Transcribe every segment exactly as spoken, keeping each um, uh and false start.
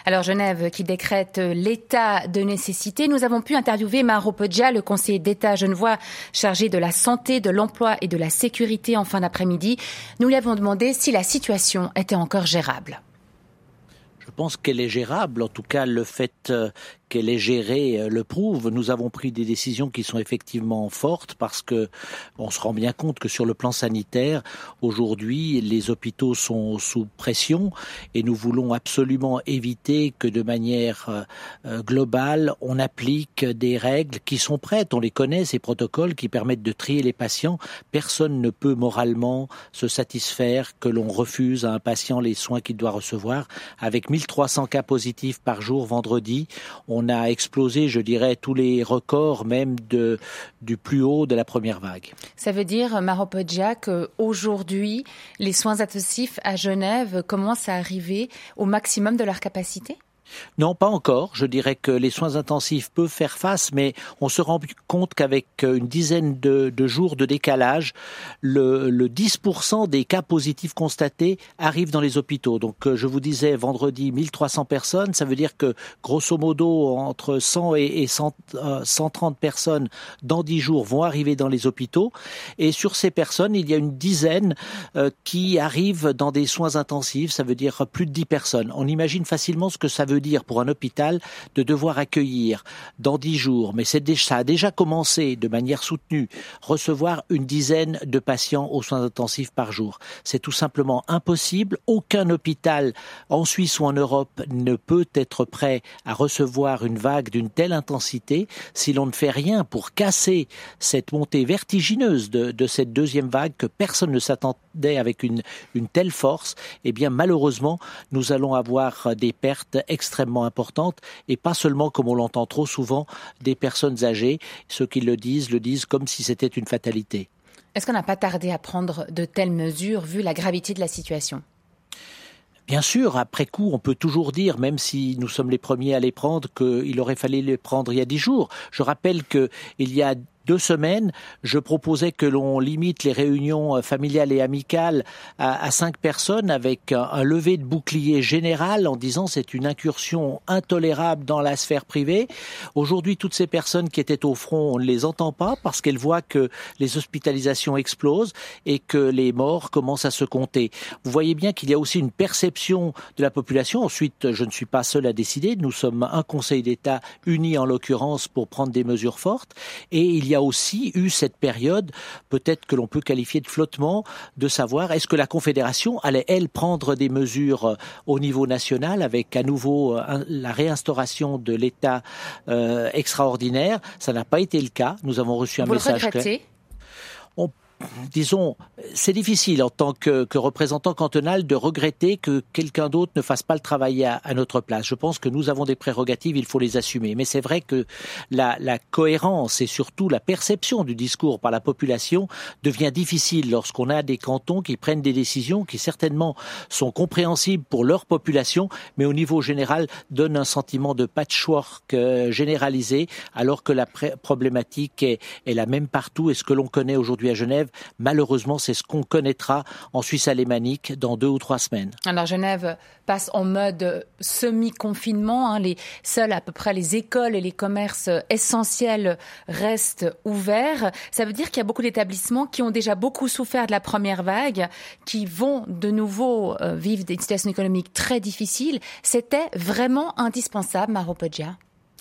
Alors Genève qui décrète l'état de nécessité. Nous avons pu interviewer Mauro Poggia, le conseiller d'État genevois chargé de la santé, de l'emploi et de la sécurité en fin d'après-midi. Nous lui avons demandé si la situation était encore gérable. Je pense qu'elle est gérable, en tout cas le fait qu'elle est gérée le prouve. Nous avons pris des décisions qui sont effectivement fortes parce que on se rend bien compte que sur le plan sanitaire, aujourd'hui, les hôpitaux sont sous pression et nous voulons absolument éviter que de manière euh, globale, on applique des règles qui sont prêtes. On les connaît, ces protocoles qui permettent de trier les patients. Personne ne peut moralement se satisfaire que l'on refuse à un patient les soins qu'il doit recevoir. Avec mille trois cents cas positifs par jour vendredi, on a explosé, je dirais, tous les records même de, du plus haut de la première vague. Ça veut dire, Mauro Poggia, qu'aujourd'hui, les soins intensifs à Genève commencent à arriver au maximum de leur capacité ? Non, pas encore. Je dirais que les soins intensifs peuvent faire face, mais on se rend compte qu'avec une dizaine de, de jours de décalage, le, le dix pour cent des cas positifs constatés arrivent dans les hôpitaux. Donc, je vous disais, vendredi, mille trois cents personnes. Ça veut dire que, grosso modo, entre cent et cent, euh, cent trente personnes dans dix jours vont arriver dans les hôpitaux. Et sur ces personnes, il y a une dizaine euh, qui arrivent dans des soins intensifs. Ça veut dire plus de dix personnes. On imagine facilement ce que ça veut dire pour un hôpital de devoir accueillir dans dix jours, mais c'est déjà, ça a déjà commencé de manière soutenue, recevoir une dizaine de patients aux soins intensifs par jour. C'est tout simplement impossible. Aucun hôpital en Suisse ou en Europe ne peut être prêt à recevoir une vague d'une telle intensité si l'on ne fait rien pour casser cette montée vertigineuse de, de cette deuxième vague que personne ne s'attendait avec une, une telle force. Eh bien, malheureusement, nous allons avoir des pertes extrêmement importantes et pas seulement, comme on l'entend trop souvent, des personnes âgées. Ceux qui le disent, le disent comme si c'était une fatalité. Est-ce qu'on n'a pas tardé à prendre de telles mesures vu la gravité de la situation ? Bien sûr, après coup, on peut toujours dire, même si nous sommes les premiers à les prendre, qu'il aurait fallu les prendre il y a dix jours. Je rappelle qu'il y a deux semaines, je proposais que l'on limite les réunions familiales et amicales à, à cinq personnes avec un, un lever de bouclier général en disant c'est une incursion intolérable dans la sphère privée. Aujourd'hui, toutes ces personnes qui étaient au front, on ne les entend pas parce qu'elles voient que les hospitalisations explosent et que les morts commencent à se compter. Vous voyez bien qu'il y a aussi une perception de la population. Ensuite, je ne suis pas seul à décider. Nous sommes un Conseil d'État uni en l'occurrence pour prendre des mesures fortes et il y a a aussi eu cette période, peut-être que l'on peut qualifier de flottement, de savoir est-ce que la Confédération allait, elle, prendre des mesures au niveau national avec à nouveau la réinstauration de l'État euh, extraordinaire. Ça n'a pas été le cas. Nous avons reçu un Vous message le regrettez ? On Disons, c'est difficile en tant que, que représentant cantonal de regretter que quelqu'un d'autre ne fasse pas le travail à, à notre place. Je pense que nous avons des prérogatives, il faut les assumer. Mais c'est vrai que la, la cohérence et surtout la perception du discours par la population devient difficile lorsqu'on a des cantons qui prennent des décisions qui certainement sont compréhensibles pour leur population, mais au niveau général donnent un sentiment de patchwork euh, généralisé, alors que la pré- problématique est, est la même partout. Et ce que l'on connaît aujourd'hui à Genève, malheureusement, c'est ce qu'on connaîtra en Suisse alémanique dans deux ou trois semaines. Alors Genève passe en mode semi-confinement. Hein. Les, seuls à peu près les écoles et les commerces essentiels restent ouverts. Ça veut dire qu'il y a beaucoup d'établissements qui ont déjà beaucoup souffert de la première vague, qui vont de nouveau euh, vivre des situations économiques très difficiles. C'était vraiment indispensable, Mauro Poggia ?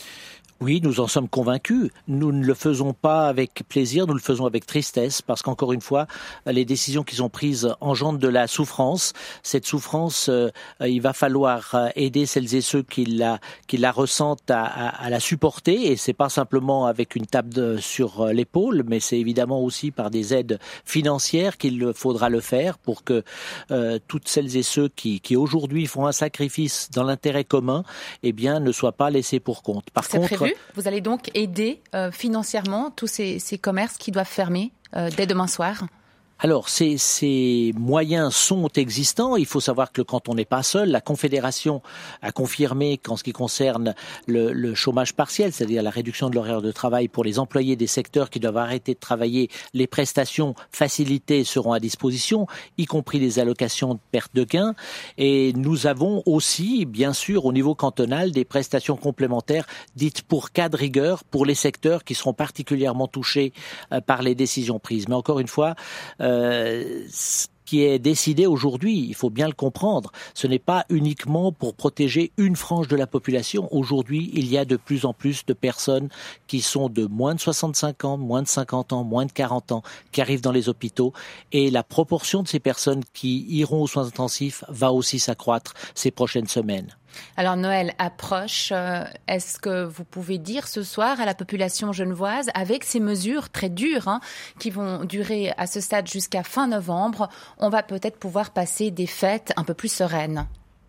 Oui, nous en sommes convaincus. Nous ne le faisons pas avec plaisir, nous le faisons avec tristesse, parce qu'encore une fois, les décisions qui sont prises engendrent de la souffrance. Cette souffrance, euh, il va falloir aider celles et ceux qui la, qui la ressentent à, à, à la supporter, et c'est pas simplement avec une tape de, sur l'épaule, mais c'est évidemment aussi par des aides financières qu'il faudra le faire pour que euh, toutes celles et ceux qui, qui aujourd'hui font un sacrifice dans l'intérêt commun, eh bien, ne soient pas laissés pour compte. Par c'est contre, prévu. Vous allez donc aider euh, financièrement tous ces, ces commerces qui doivent fermer euh, dès demain soir ? Alors, ces, ces moyens sont existants. Il faut savoir que le canton n'est pas seul. La Confédération a confirmé qu'en ce qui concerne le, le chômage partiel, c'est-à-dire la réduction de l'horaire de travail pour les employés des secteurs qui doivent arrêter de travailler, les prestations facilitées seront à disposition, y compris les allocations de perte de gains. Et nous avons aussi, bien sûr, au niveau cantonal, des prestations complémentaires dites pour cas de rigueur pour les secteurs qui seront particulièrement touchés euh, par les décisions prises. Mais encore une fois, euh, Euh, ce qui est décidé aujourd'hui, il faut bien le comprendre, ce n'est pas uniquement pour protéger une frange de la population. Aujourd'hui, il y a de plus en plus de personnes qui sont de moins de soixante-cinq ans, moins de cinquante ans, moins de quarante ans, qui arrivent dans les hôpitaux. Et la proportion de ces personnes qui iront aux soins intensifs va aussi s'accroître ces prochaines semaines. Alors Noël approche, est-ce que vous pouvez dire ce soir à la population genevoise, avec ces mesures très dures hein, qui vont durer à ce stade jusqu'à fin novembre, on va peut-être pouvoir passer des fêtes un peu plus sereines ?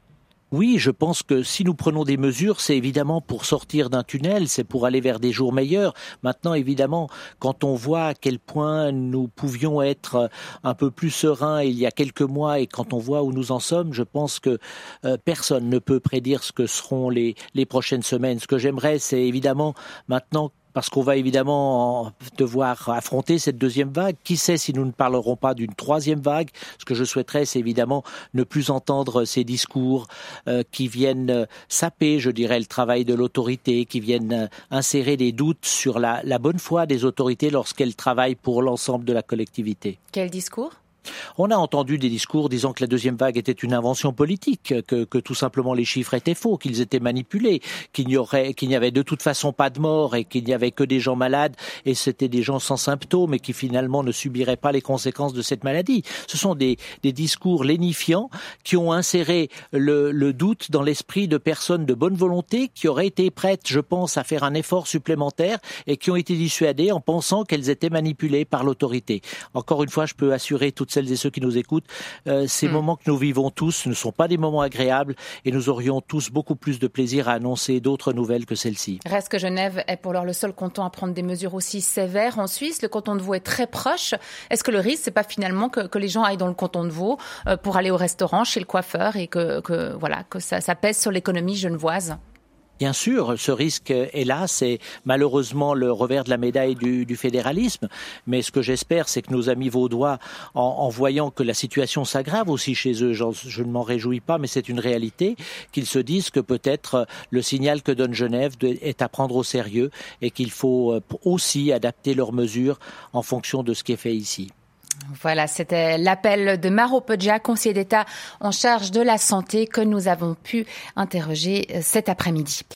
Oui, je pense que si nous prenons des mesures, c'est évidemment pour sortir d'un tunnel, c'est pour aller vers des jours meilleurs. Maintenant, évidemment, quand on voit à quel point nous pouvions être un peu plus sereins il y a quelques mois et quand on voit où nous en sommes, je pense que euh, personne ne peut prédire ce que seront les, les prochaines semaines. Ce que j'aimerais, c'est évidemment maintenant parce qu'on va évidemment devoir affronter cette deuxième vague. Qui sait si nous ne parlerons pas d'une troisième vague? Ce que je souhaiterais, c'est évidemment ne plus entendre ces discours euh, qui viennent saper, je dirais, le travail de l'autorité, qui viennent insérer des doutes sur la, la bonne foi des autorités lorsqu'elles travaillent pour l'ensemble de la collectivité. Quel discours ? On a entendu des discours disant que la deuxième vague était une invention politique, que, que tout simplement les chiffres étaient faux, qu'ils étaient manipulés, qu'il n'y aurait, qu'il n'y avait de toute façon pas de morts et qu'il n'y avait que des gens malades et c'était des gens sans symptômes et qui finalement ne subiraient pas les conséquences de cette maladie. Ce sont des, des discours lénifiants qui ont inséré le, le doute dans l'esprit de personnes de bonne volonté qui auraient été prêtes, je pense, à faire un effort supplémentaire et qui ont été dissuadées en pensant qu'elles étaient manipulées par l'autorité. Encore une fois, je peux assurer toutes celles et ceux qui nous écoutent, euh, ces mmh. moments que nous vivons tous ne sont pas des moments agréables et nous aurions tous beaucoup plus de plaisir à annoncer d'autres nouvelles que celles-ci. Reste que Genève est pour l'heure le seul canton à prendre des mesures aussi sévères en Suisse. Le canton de Vaud est très proche. Est-ce que le risque, c'est pas finalement que, que les gens aillent dans le canton de Vaud euh, pour aller au restaurant, chez le coiffeur et que, que, voilà, que ça, ça pèse sur l'économie genevoise ? Bien sûr, ce risque est là, c'est malheureusement le revers de la médaille du, du fédéralisme. Mais ce que j'espère, c'est que nos amis vaudois, en, en voyant que la situation s'aggrave aussi chez eux, je ne m'en réjouis pas, mais c'est une réalité, qu'ils se disent que peut-être le signal que donne Genève est à prendre au sérieux et qu'il faut aussi adapter leurs mesures en fonction de ce qui est fait ici. Voilà, c'était l'appel de Maro Poggia, conseiller d'État en charge de la santé, que nous avons pu interroger cet après-midi.